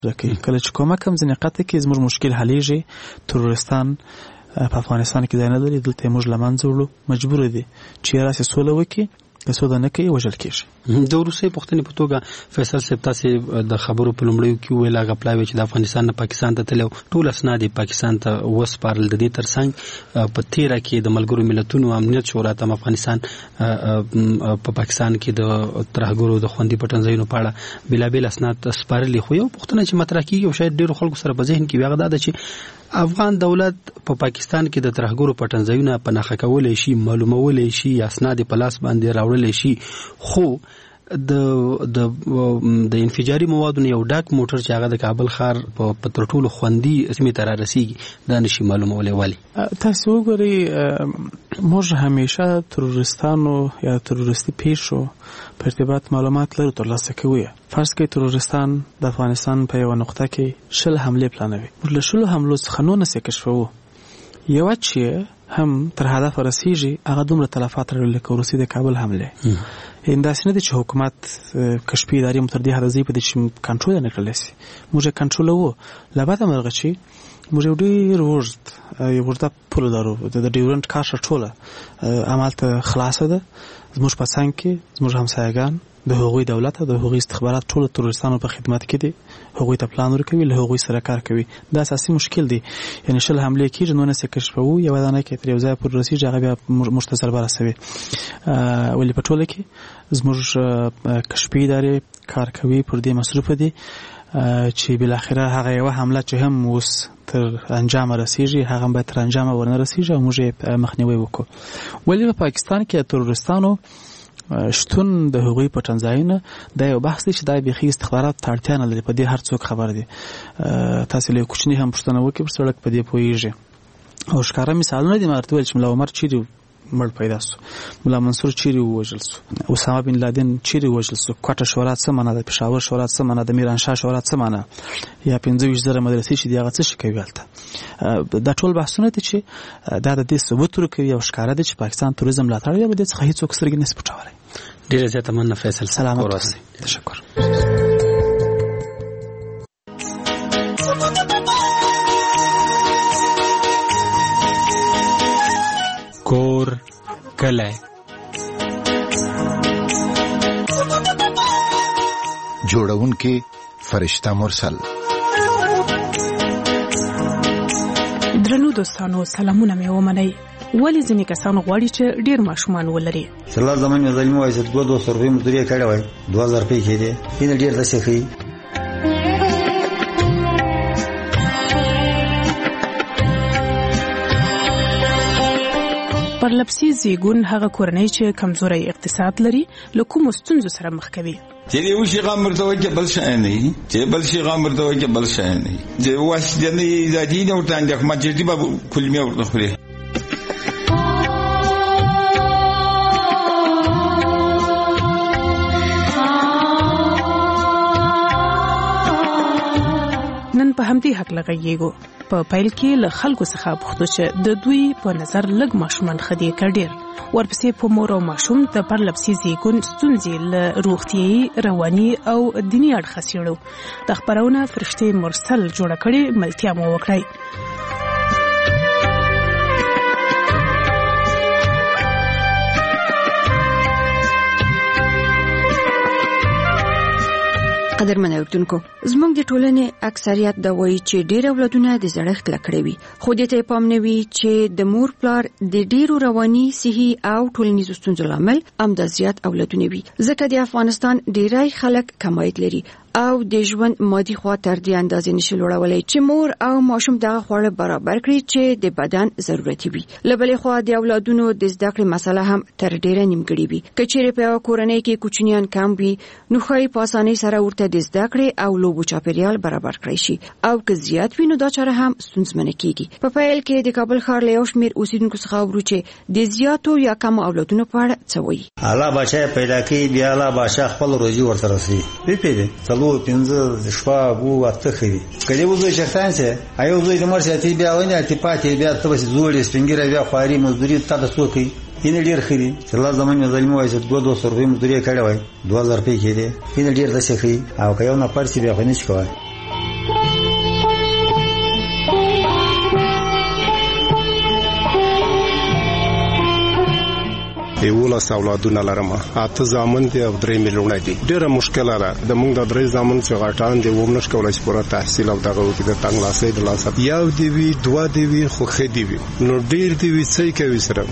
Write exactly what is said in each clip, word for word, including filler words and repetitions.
کله چې کومک هم ځینې قطع کې زموږ مشکل حلیږي تروریستان په افغانستان کې ځای نه لري دلته موږ له منځه وړو مجبور دي چې راسي سوله وکړي که سوده نه کوي وژل کېږي. د روسي پښتنې په توګه فیصل صاحب تاسې د خبرو په لومړیو کې ویل هغه پلاوی چې د افغانستان نه پاکستان ته تللی ټول اسناد پاکستان ته وسپارل. د دې ترڅنګ په تیره کې د ملګرو ملتونو امنیت شورا ته افغانستان په پاکستان کې د ترهګرو د خوندي پټنځایونو په اړه بېلابېل اسناد سپارلي. خو یو پوښتنه چې مطرح کېږي او شاید ډېرو خلکو سره په ذهن کې وي هغه دا ده چې افغان دولت په پاکستان کې د ترهګرو پټنځایونه په نښه کولی شي، معلومولی شي، اسناد په لاس باندې راوړلی شي، خو د د د انفجاري موادو یو ډاک موټر چې هغه د کابل ښار په تر ټولو خوندي سیمې ته رارسېږي دا نشي معلومولی. ولې؟ تاسې وګورئ موږ همیشه تروریستانو یا تروریستي پیښو په ارتباط معلومات لرو ترلاسه کوو. فرض کړئ تروریستان د افغانستان په یوه نقطه کې شل حملې پلانوي، موږ له شلو حملو څخه نولس یې کشفوو. یوه چې هم تر هدف رسیږي هغه دومره تلفات لري لکه وروستي د کابل حملې. همداسې نه دي چې حکومت کشفي ادارې مو تر دې حده ځي په دې چې کنټرول یې نه کړلی شي. موږ یې کنټرولوو. له بده مرغه چې موږ یو ډېر اوږد یو اوږده پوله لرو، د ډیورنډ کرښه ټوله همالته خلاصه ده. زموږ په څنګ کې زموږ همسایګان د هغوی دولت او د هغوی استخبارات ټول تروریستانو په خدمت کې دي، هغوی ته پلان ورکوي، له هغوی سره کار کوي. دا اساسي مشکل دی. یعنی شل حملې کېږي نولس یې کشفوو، یوه دانه کې تر یو ځایه پورې رسېږي هغه بیا موږ ته ضربه رسوي. ولې په ټوله کې زموږ کشفي ادارې کار کوي، پر دې مصروفه دي چې بالاخره هغه یوه حمله چې هم اوس تر انجام رسیږي هغه هم باید تر انجام ورنه رسیږي او موږ یې مخنیوی وکړو. ولې په پاکستان کې تروریستانو شتون د هغوی پټنځایونه دا یو بحث دی چې دا بیخي استخبارات ته اړتیا نه لري. په دې هر څوک خبر دي. تاسې له یو کوچني هم پوښتنه وکړئ پر سړک په دې پوهېږي. او ښکاره مثالونه دي. ما درته ویل چې ملا عمر چیرې مړ پیدا سو، ملا منصور چیرې ووژل سو، اسامه بن لادن چیرې ووژل سو، کوټه شورا څه معنا ده، پېښور شورا څه معنا ده، میرانشاه شورا څه معنا، یا پنځه ویشت زره مدرسې چې دي هغه څه شي کوي هلته. دا ټول بحثونه دي چې دا د دې ثبوت ورکوي او ښکاره دي چې پاکستان توریزم ملاتړ دی. د دې څخه هېڅوک سترګې نه شي پټولی. ډېره زیاته مننه فیصل. سلامت اوسئ. تشکر. کور کلی جوړونکي فرشته مرسل. درنو دوستانو سلامونه مې ومنئ. ولی ځینې کسان غواړي چې ډیر ماشومان ولري. سلام زمون مې ظلم وایي چې دوه دوه سر روپۍ مزدوري کړې وای دوه هزار روپۍ کېده این ډیر د شخي. پرلپسې زیږون هغه کورنۍ چې کمزوري اقتصاد لري له کومو ستونزو سره مخ کوي. چې یو شي غامر ته وکه بل شي نه، چې بل شي غامر ته وکه بل شي نه، چې واش د نه ذاتی نه ورته اندک ما چې دی به کلمه ورته خوري. نن په همدې حق لګیږو. په پیل کې له خلکو څخه پوښتنه چې د دوی په نظر لږ ماشومان خدي کړي. ورپسې په مور او ماشوم د پرلپسې زیږون ستونزې له روغتیايي، رواني او دیني اړخه څېړو. د خبرونه فرشته مرسل جوړه کړې. ملتیا مو وکړئ. قدرمن اوردونکو، زموږ د ټولنې اکثریت دا وایي چې ډېر اولادونه د زړښت لکړې وي، خو دې ته پام نه وي چې د مور پلار د ډېرو رواني، صحي او ټولنیزو ستونزو لامل همدا زیات اولادونه وي. ځکه د افغانستان ډېری خلک کم عاید لري او د ژوند مادي خوا تر دې اندازې نشي لوړولی چې مور او ماشوم دغه خواړه برابر کړي چې د بدن ضرورتي وي. له بلې خوا د اولادونو د زده کړې مسله هم تر ډېره نیمګړې وي. که چیرې په یوه کورنۍ کې کوچنیان کم وي نو ښایي په اسانۍ سره ورته د زده کړې او لوبو چاپیریال برابر کړی شي، او که زیات وي نو دا چاره هم ستونزمنه کیږي. په پیل کې د کابل ښار له یو شمېر اوسیدونکو څخه اورو چې د زیاتو یا کمو اولادونو په اړه څه وایي. الله بچی پیدا کوي، بیا الله بادشاه خپل روزي ورته رسوي. پیپې څلور پنځه شپږ اووه اته ښه دي. که دې وزوی چېرته چې ایو زوی د مړ ساتي بیا ونې اتې پاتې بیا ته بس زوړې سپین ږیری بیا خواري مزدوري تا د څوک کوي. این ډیر ښه دي چې الله زمون مې ظلم وایي چې دوه دوه سر روپۍ مزدوري کړې وای دوه هزار روپۍ کېدې. این ډیر د شخي او که یو نفر چې بیا خو نشي کولی. یولس اولادونه لرم، اته زامن دي او درې میلیونه دي. ډیره مشکله ده د موږ د درې زامن چې غټان دي و نش کولای چې پوره تحصیل او دغه وکړي د تنګ لاسې د لاسه یو دی وی دوه دی وی خو خې دی وی نو ډیر دی وی څه کوي سره.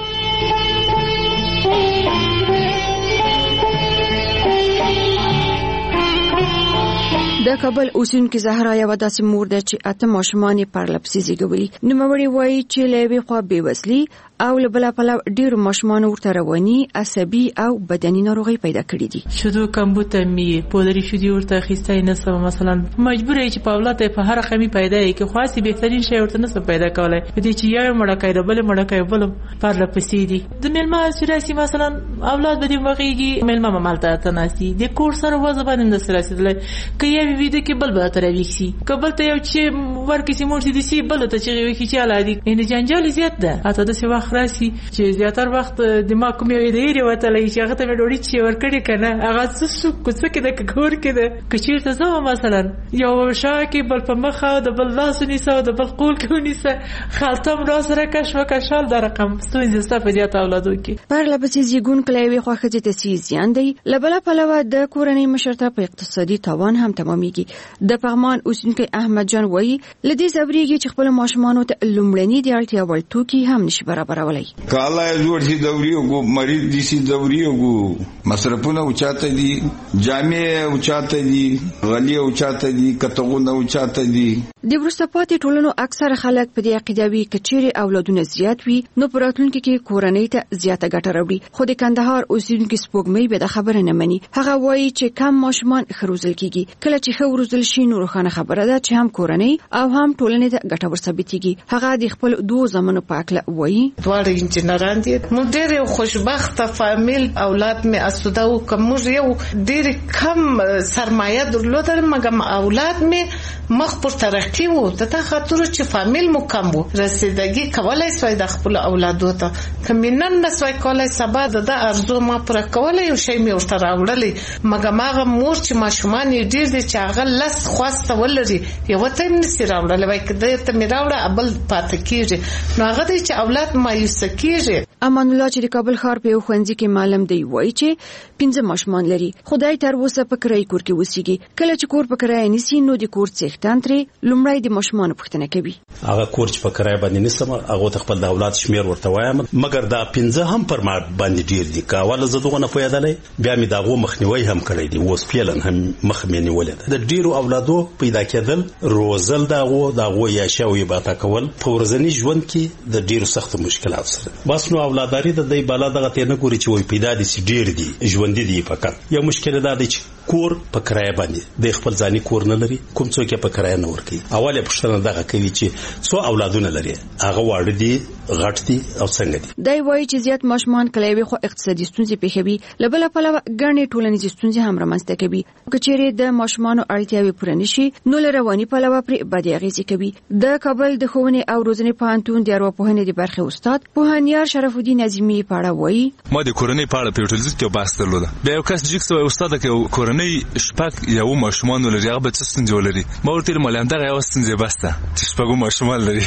د کابل اوسیدونکو زهرا یو داسې مور ده چې اته ماشومان یې پرلپسې زیږولي. نوموړې وایي چې له یوې خوا بېوزلي او له بله پلوه ډېرو ماشومانو ورته رواني، عصبي او بدني ناروغۍ پیدا کړي دي. شیدو کمبود می پودری شیدې ورته اخیستی نسم، مثلا مجبور یې چې په اولاد په هر قیمې پیدا یې کې خاصې بهترین شی ورته نسم پیدا کولی. په دې چې یو مړکۍ د بل مړکۍ بل پرلپسې دي. د میلمه چې راسي مثلا اولاد به دې مغېږي، میلمه به مالته تناسي د کور سره وضع باندې داسې رسېدلی که یوې ویده کې بل به ته راویښسي، که بل ته یو چې ورکړي مور چې دسي بل ته چغې وکړي چې اله دي. یعنې جنجال زیات ده. حتی داسې وخت راسي چې زیاتر وخت دماغ کوم یو د ایرې وتلی چې هغه ته مې ډوډۍ چې ورکړې که نه هغه څه شو کوڅه کې ده که کور کې ده. که چېرته زه وم مثلا یو شا کې بل په مخه د بل لاس ونیسه او د بل قول کې ونیسه، خلطه م راسره کش وکشال د رقم ستونزې سته په زیات اولادو کې. پرلپسې زیږون کله یوې خوا ښځې ته سي زیان دی، له بله پلوه د کورنۍ مشرتابه په اقتصادي تاوان هم تمامیږي. د پغمان اوسیدونکی احمد جان وایي له دې صبرېږي چې خپلو ماشومانو ته لومړني د اړتیا وړ توکي هم نشي برابرولی. کالا زور شي دوري او مریض دي سي دوري او مصرفونه او چاته دي، جامع او چاته دي، غلي او چاته دي، کتغونه او چاته دي. د وروسته پاتې ټولنو اکثره خلک په دې عقیده وي که چیرې اولادونه زیات وي نو په راتلونکي کې کورنۍ ته زیاته ګټه راوړي. خو د کندهار اوسیدونکي سپوږمۍ به دا خبره نه مني. هغه وایي چې کم ماشومان ښه روزل کیږي. کله چې ښه وروزل شي نو روښانه خبره ده چې هم کورنۍ او هم ټولنې ته ګټور ثابتېږي. هغه د خپل دوو زامنو په هکله وایي دواړه انجینران دي. موږ ډېر خوشبخته فامیل اولاد مې اسوده وو که موږ یو ډېر کم سرمایه درلودل مګم اولاد مې مخ پر ترقی وو. د تا خاطر چې فامیل مو کم وو رسیدګي کولای سوای د خپل اولادو ته کمنن نسوای کولای سبا د ارزو ما پر کولای یو شی مې ورته راوړلې مګم هغه مور چې ماشومان یې ډېر دي چې هغه لس خواسته ولري یو ته یې نسي راوړلی وای که د ته مې راوړه بل پاتې کېږي نو هغه دی چې اولاد مایوسه کېږي. امان الله چې د کابل ښار په یو ښوونځي کې معلم دی وایي چې پنځه ماشومان لري. خدای تر اوسه په کرایي کور کې اوسېږي. کله چې کور په کرایه نیسي نو د کور څښتن ترې لومړی د ماشومانو پوښتنه کوي. هغه کور چې په کرایه باندې نیسم هغه ته خپل د اولاد شمیر ورته وایم مګر دا پنځه هم پر ما باندې ډیر دي. که اوله زه دغه نه پوهېدلی بیا مې د هغو مخنیوی هم کړی دی. اوس فعلا هم مخ مې نیولې ده. د ډیرو اولادو پیدا کېدل، روزل د هغو د هغو یاشا او عبادته کول په ورځني ژوند کې د ډیرو سختو مشکلاتو سره. بس نو اولاداري د دې بالا دغه ته نه ګوري چې وای پیدا دي سي ډیر دي ژوندۍ دي. فقط یو مشکل دا دی چې کور په کرایه باندې د خپل ځاني کور نه لري، کوم څوک په کرایه نه ورکي. اوله پوښتنه دغه کوي چې څو اولادونه لري، هغه واړه دي، غټ دي او څنګه دي. دا وایي چې زیات ماشومان کله وي خو اقتصادي ستونزې پیښوي، لبل په لور ګڼې ټولنیزې ستونزې هم رامنځته کوي. که چیرې د ماشومانو اړتیاوې پوره نشي نو له رواني په لور پرې بدې اغېزې کوي. د کابل د ښوونې او روزنې پوهنتون د ارواپوهنې د برخې استاد پوهنیار شرف الدین عظیمي په اړه وایي ما د کورنۍ په اړه په ټولګي کې بحث درلود. بیا یو کس چې څو استاد کې کورنۍ شپږ یو ماشومان لري، هغه به څه ستونزې ولري. ما ورته ویل مالم دغه یو ستونزې بسته چې شپږ ماشومان لري.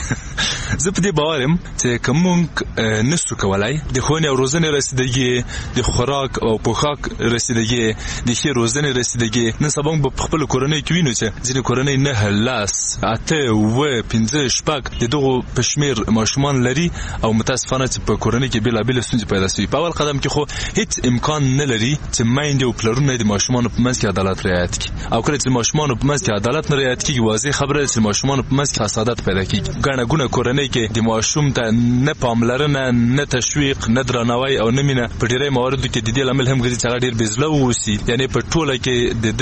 زه په دې باور یم چې کوم نسو کولای د ښوونې او روزنې رسیدګي، د خوراک او پوښاک رسیدګي، د ښې روزنې رسیدګي نن سبا په خپل کورنۍ کې وینو چې ځینې کورنۍ نه لاس اته و پنځه شپږ د دغه پښمیر ماشومان لري او متاسفانه چې په کورنۍ کې بلا بلا ستونزې پیدا شي. په اول قدم کې خو هیڅ امکان نه لري چې مایند او پلرونه د ماشومان په منځ کې عدالت رعایت کړي. او کله چې ماشومان په منځ کې عدالت نه رعایت کیږي واضح خبره ده چې ماشومان په منځ کې فسادات پیدا کیږي. ګڼه ګونه کورنۍ کې د ماشوم ته نه پاملرنه، نه تشویق، نه درناوی او نه مینه په ډیری مواردو کې د دې لامل هم ګرځي چې هغه ډیر بېزله ووسي. یعنی په ټوله کې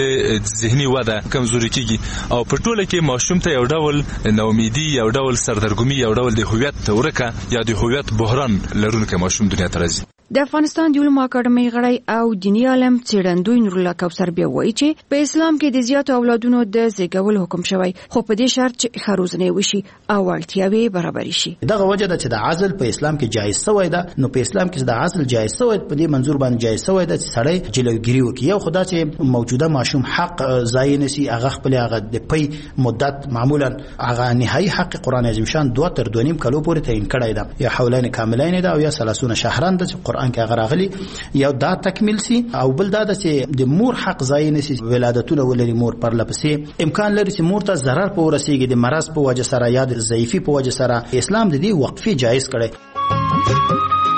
د ذهني وده کمزوري کیږي او په ټوله کې ماشوم ته یو ډول ناامیدي، یو ډول سردرګمي، یو ډول د هویت ورکه یا د هویت بحران لرونکی ماشوم دنیا ته راځي. د افغانستان د علومو اکاډمۍ غړی او دینی عالم څېړندوی نورالله کوثر بیا وایي چې په اسلام کې د زیاتو اولادونو د زیږول حکم شوی، خو په دې شرط چې ښه روزنه وشي او اړتیاوې برابرې شي. دغه وجه ده چې د عزل په اسلام کې جایز شوی ده. نو په اسلام کې د عزل جایز شوی په دې منظور باندې جایز شوی ده چې سړی جلوګیری وکړي. یو خدا چې موجوده ماشوم حق ضایع نشي، هغه خپل هغه د پي مدت معمولا هغه نهایي حق قرآن عظیم شان دوه تر دوه نیم کلو پورې تعیین کړی ده، یا حولین کاملین ده او یا ثلاثون شهران ده چې قران کې هغه راغلي یو دا تکمیل سي او بل دا چې د مور حق ځای نشي ولادتونه ولري مور پر لپسې امکان لري چې مور ته ضرر په ورسیږي د مرض په وجه سره یا د ضعیفي په وجه سره اسلام د دې وقفي جایز کړي.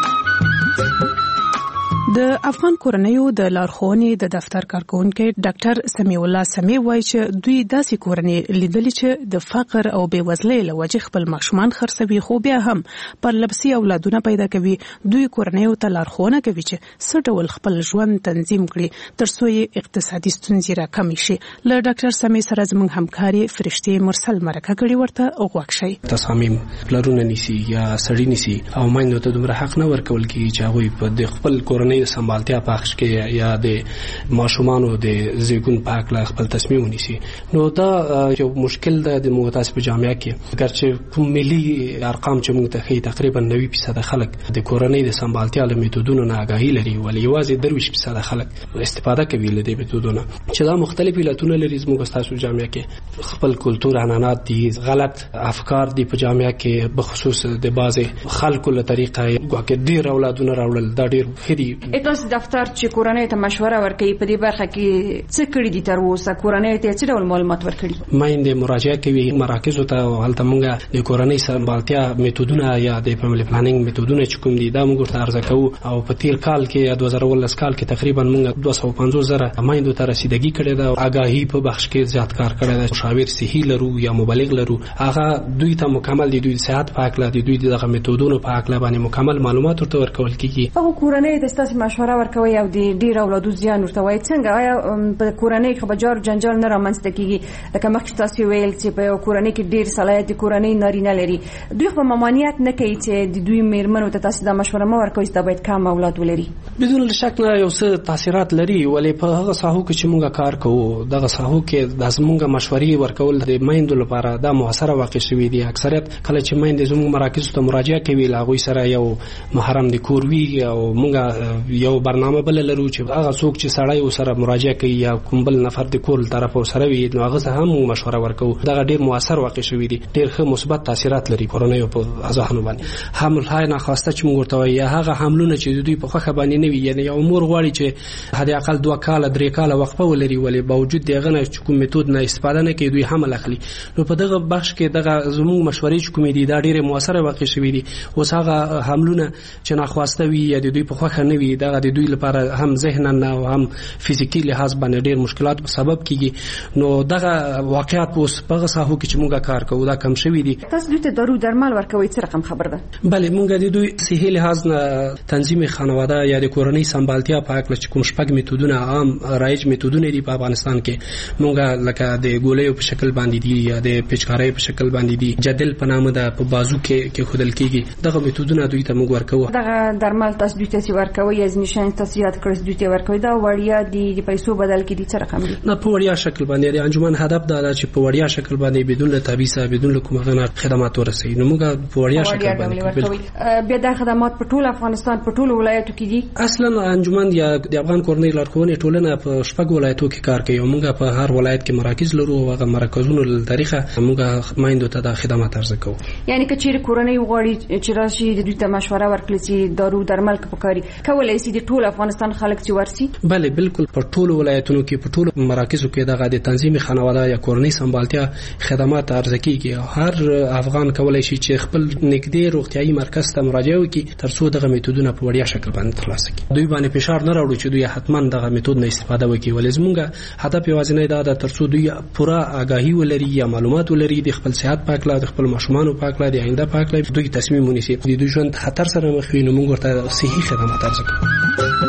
د افغان کورنیو د لارښوونې د دفتر کارکونکو ډاکټر سمیع الله سمیع وایي چې دوی داسې کورنۍ لیدلې چې د فقر او بېوزلۍ له وجې خپل ماشومان خرڅوي خو بیا هم پر لپسي اولادونه پیدا کوي. دوی کورنیو ته لارښوونه کوي چې څه ډول خپل ژوند تنظیم کړي ترڅو یې اقتصادي ستونزې راکمې شي. له ډاکټر سمیع سره زموږ همکاري فرشتي مرسل مرکه کړي ورته غوږ شي. تصامیم پلرونه نيسي یا سړی نيسي او ماینو ته دومره حق نه ورکول کیږي چې هغه په خپل کورنۍ سمبالتیا پخش کې یا د ماشومانو د زیګون پاک لا خپل تصمیم ونیسي. نو دا یو مشکل ده د متاسف جامعه کې ګرچې کوم ملي ارقام چې موږ ته خي تقریبا نوي فیصد خلک د کورنۍ د سمبالتیا له میتودونو نه آگاهي لري ولې یوازې درویش فیصد خلک استفاده کوي له دې میتودونو چې دا مختلف علتونه لري. موږ تاسو جامعه کې خپل کلتور عنعنات دي غلط افکار دي په جامعه کې بخصوص د بعض خلکو له طریقه ګوګه ډیر اولادونه راوړل دا ډیر خدي. تاسو دفتر چې کورنۍ ته مشوره ورکوي په دې برخه کې څه کړی دي تر اوسه کورنۍ ته څه ډول معلومات ورکړي؟ ماینده مراجعه کوي مراکزو ته هلته موږ د کورنۍ سمبالتیا میتودونه یا د فیملی پلانینګ میتودونه چې کوم دي دا موږ ته عرضه کوو او په تیر کال کې دوه زره ولس کال کې تقریبا موږ دوه سوه پنځوس زره ماینده ته رسیدګي کړې ده. آگاهي په بخش کې زیات کار کړی ده. مشاور صحي لرو یا مبلغ لرو هغه دوی ته مکمل دي دوی صحت پاک لا دي دوی دغه میتودونو پاک لا باندې مکمل معلومات ورته ورکول کیږي. هغه کورنۍ د تاسو مشوره ورکوي او د ډیر اولادو زیان ورته وایي څنګه آیا په کورنۍ کې بجار جنجال نه رامنځته کیږي لکه مخکې تاسو ویل چې په کورنۍ کې ډیر صلاحیت کورنۍ نارینه لري دوی خو ممانعت نه کوي چې د دوی میرمنو ته تاسو د مشوره مو ورکوي چې باید کم اولاد ولري؟ بدون شک نه یو څه تاثیرات لري ولې په هغه ساحو کې چې موږ کار کوو دغه ساحو کې د زموږ مشورې ورکول د مایندو لپاره دا موثره واقع شوی دی. اکثریت کله چې مایند زموږ مراکز ته مراجعه کوي لاغوي سره یو محرم د کوروي او موږ یو برنامه بل لرو چې هغه څوک چې سړی سره مراجعه کوي یا کوم بل نفر د کول طرف سره وي نو هغه هم مشوره ورکو. دا ډیر موثر واقع شوی دی ډیر ښه مثبت تاثیرات لري کورنۍ په ځانو باندې. حمل های نه خواسته چې موږ ورته یا هغه حملونه چې دوی په خوخه باندې نه وي یعنی یو امور غواړي چې حد اقل دوه کال درې کال وقفه ولري ولې باوجود دغه نه کوم میتود نه استفاده نه کوي دوی حمل اخلي. نو په دغه بخش کې دغه زموږ مشورې چې کوم دي دا ډیره موثره واقع شوی دي. اوس هغه حملونه چې نه خواسته وي یا دوی په خوخه نه وي دغه د دوی لپاره هم ذهنن او هم فزیکی لحاظ باندې ډیر مشکلات سبب کیږي. نو دغه واقعیت اوس په هغه ساحو کې چې موږ کار کوو دا کم شوی دي. تاسو دوی ته دارو درمل ورکوي څه رقم خبر ده؟ بله موږ د دوی صحي لحاظ نه تنظیم خانواده یا د کورنۍ سمبالتیا په اړه چې کوم شپږ میتودونه عام رایج میتودونه دي په افغانستان کې موږ لکه د ګولیو په شکل باندې دي یا د پیچکارۍ په شکل باندې دي جدل په نامه ده په بازو کې کې خودل کیږي دغه میتودونه دوی ته موږ ورکوو. دغه درمل تاسو دوی ته ورکوي یا نشان تاسو یاد کړئ دوی ته ورکوي دا وړیا دي د پیسو بدل کې دي څه رقم دي؟ نه په وړیا شکل باندې د انجمن هدف دا ده چې په وړیا شکل باندې بدون تعویض بدون کومه غنه خدمات ورسوي. نو موږ په وړیا شکل باندې بیا د خدمات په ټول افغانستان په ټول ولایتو کې دي. اصلا انجمن یا د افغان کورنۍ لارښوونې ټولنه په شپږ ولایتو کې کار کوي. موږ په هر ولایت کې مراکز لرو او هغه مرکزونو له طریقه موږ مایندو ته د خدمات عرضه کوو. یعنی که چیرې کورنۍ وغواړي چې راشي د دوی ته مشوره ورکړي چې دارو درمل کپکاري کولای شي د ټول افغانستان خلک چې ورسي؟ بله بالکل په ټول ولایتونو کې په ټول مراکزو کې دغه د تنظیم خانواده یا کورنۍ سمبالتیا خدمات عرضه کیږي. هر افغان کولای شي چې خپل نږدې روغتيایي مرکز ته مراجعه وکړي ترڅو دغه میتودونه په وړیا شکل باندې ترلاسه کړي. دوی باندې فشار نه راوړي چې دوی حتما دغه میتود نه استفاده وکړي ولې زموږ هدف یوازې دا ده ترڅو دوی پوره آگاهي ولري یا معلومات ولري د خپل صحت پاک لا د خپل ماشومان پاک لا د آینده پاک لا دوی تصمیم ونیسي د دوی ژوند خطر سره مخ وي. نو موږ ورته صحي خدمات عرضه کوو.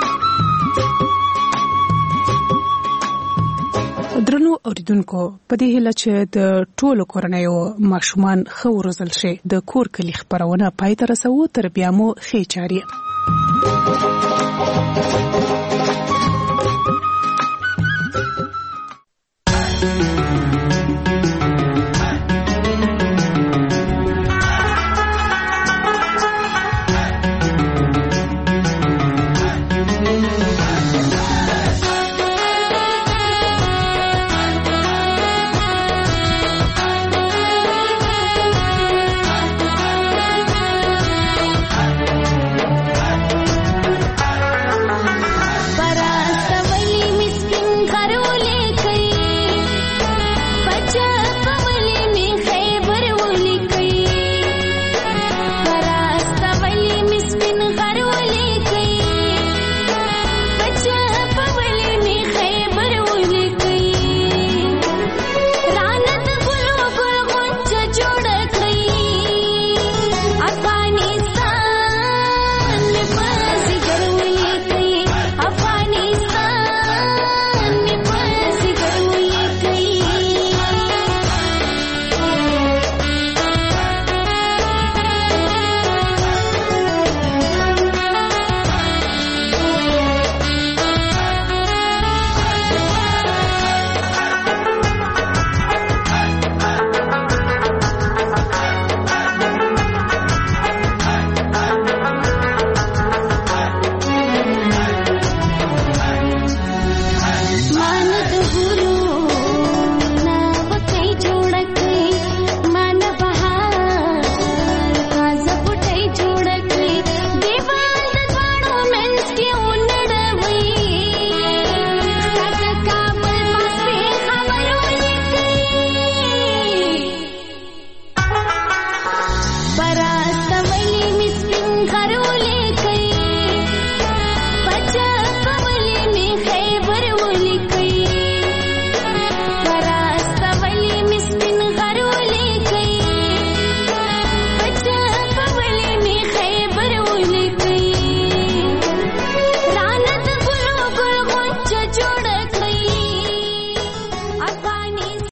درنو اوریدونکو په دې هیله چې د ټولو کورنیو ماشومان ښه وروزل شي د کور کلی خبرونه پای ته رسوو تر بیا مو ښې چارې.